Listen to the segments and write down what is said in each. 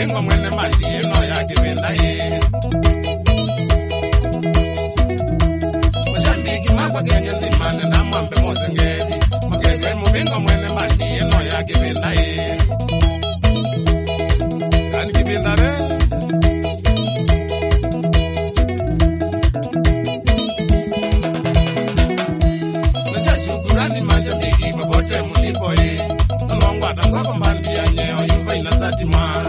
Muvingo mwene mali no ya kibinda ye. Mashambiki makwa Kenya nzima nenda mwambe mozengeli. Magege muvingo mwene mali no ya kibinda ye. Kani kibinda re. Nasa shukurani mashambiki popote mulipo ye. Nongwa tangwa mbandi ya nyeo yuva inasati mwa.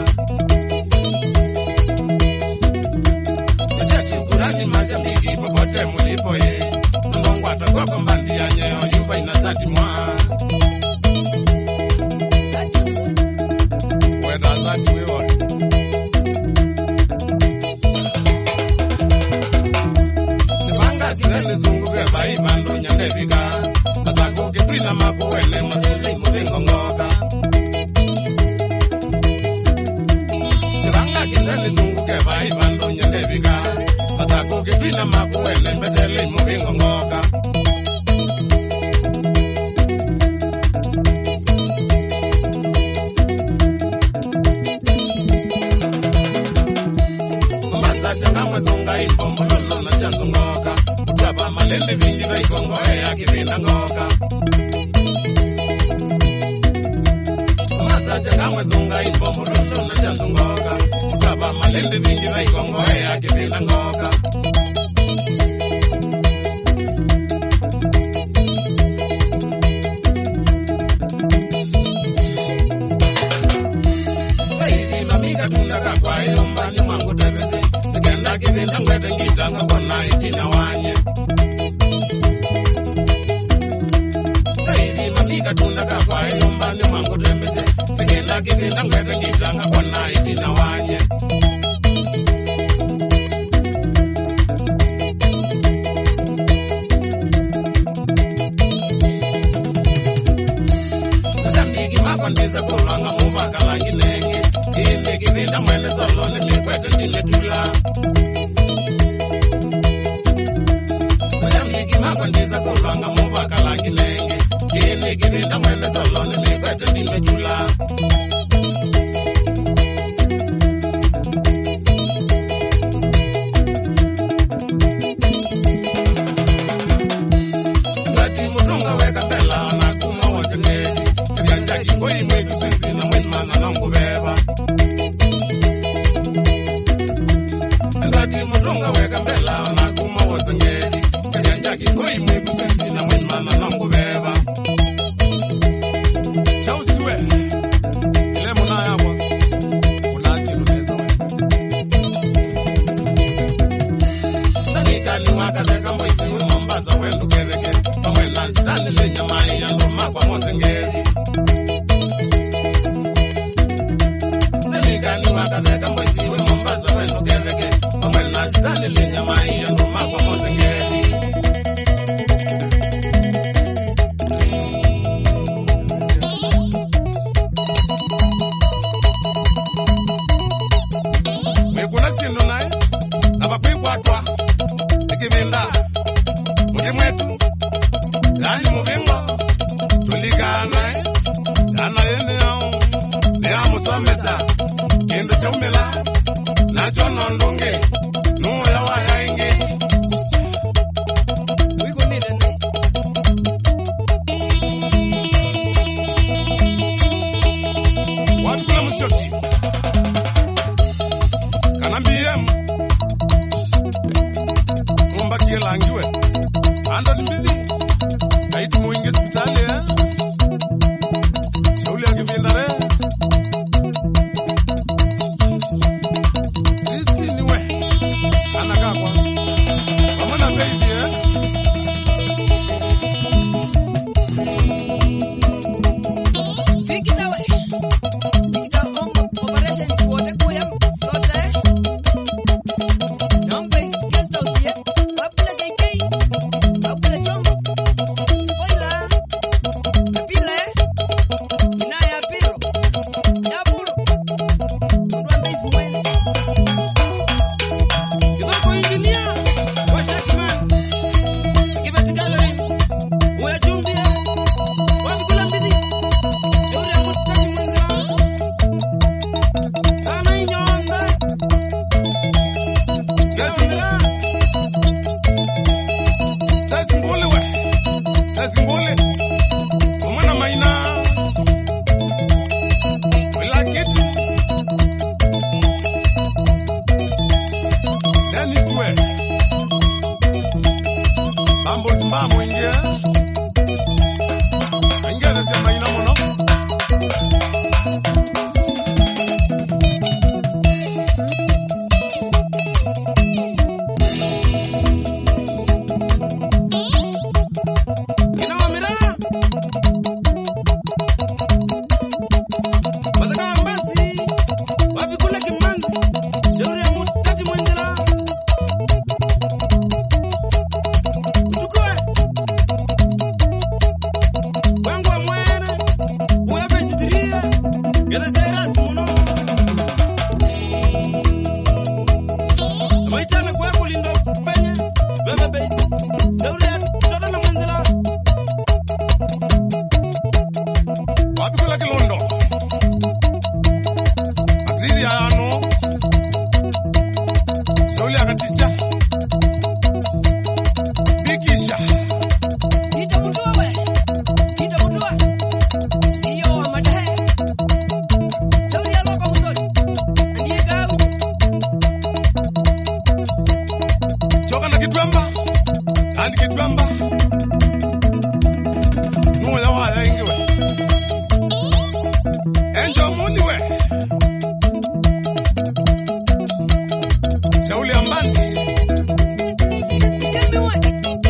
Nasa shukurani mashambiki popote mulipo ye. Nongwa tangwa mbandi ya nyeo yuva inasati mwa. Weda sati wewa. Nipanga kizeni zunguke bai bandu nyandevika. Matako kipina makuwele matele muvingo ngoka. Nipanga kizeni zunguke bai bandu nyandevika. Matako kipina makuwele matele muvingo ngoka. Changamwe zonga ifombo lolo na chanzo ngoka. Utwapa malende vingi na ikongo ya kibinda ngoka. Masa changamwe zonga ifombo lolo na chanzo ngoka. Utwapa malende vingi na ikongo ya kibinda ngoka. Kaidi mamiga tunaka kwa yombani mwangu tebeze. Kibinda ngwete ngitanga kona itina wanye. Kaidi mamika tunaka kwa yombani mwangu tembeze. Kibinda ngwete ngitanga kona itina wanye. Mozambiki makondiza kulanga mubaka langi nengi. Kinde kibinda mwene solo ni mikwete nimetula. Makondiza kulanga mubaka langi nengi. Kinde kibinda mwene solo ni mikwete nimetula. Ngati mutunga weka bela na kuma wosengeli. Kanyanja kikoi mweku sisi na mwenmana nongu beba. Ngati mutunga weka bela na kuma wosengeli. Kanyanja kikoi mweku sisi na mwenmana nongu beba. Chausiwe ile muna yabwa unasi luneza we. Nanikani wakateka mwezi Mombasa wendu keveke. Pamwela stani le nyamai ya nduma kwa mozengeli. Nanikani wakateka mwezi Mombasa wendu keveke. Pamwela stani le nyamai ya nduma kwa mozengeli. Mwekuna sinu nae abakwikwa ikibinda muge mwetu yani muvingo tuligana ana yene yao ne amusomesa kendo cha umela na chono ndunge nuo ya waya inge wiko nile ne watu kula mshoki kanambiem kumba kilangiwe ando nimbizi kaiti muinge hospitali shauli akibinda re Kristi niwe anakakwa pamona baby Vikita we Vikita operation wote kuya sote Number is guest house here Apula KK Apula Jombo Nazingule umwana maina we like it Dennis we Mambo simamo ingia ingia na sema ina mono Wapikula Kilondo Akzidi ano Shauli akaticha Bikisha Nitakutua we Nitakutua Siyo wa madahe Shauli ya loka mzuri Ndiye gawi Choka na kitwamba Andi kitwamba Nuwa wala ingiwe Enjo muni we Shauli ambanzi Isembi we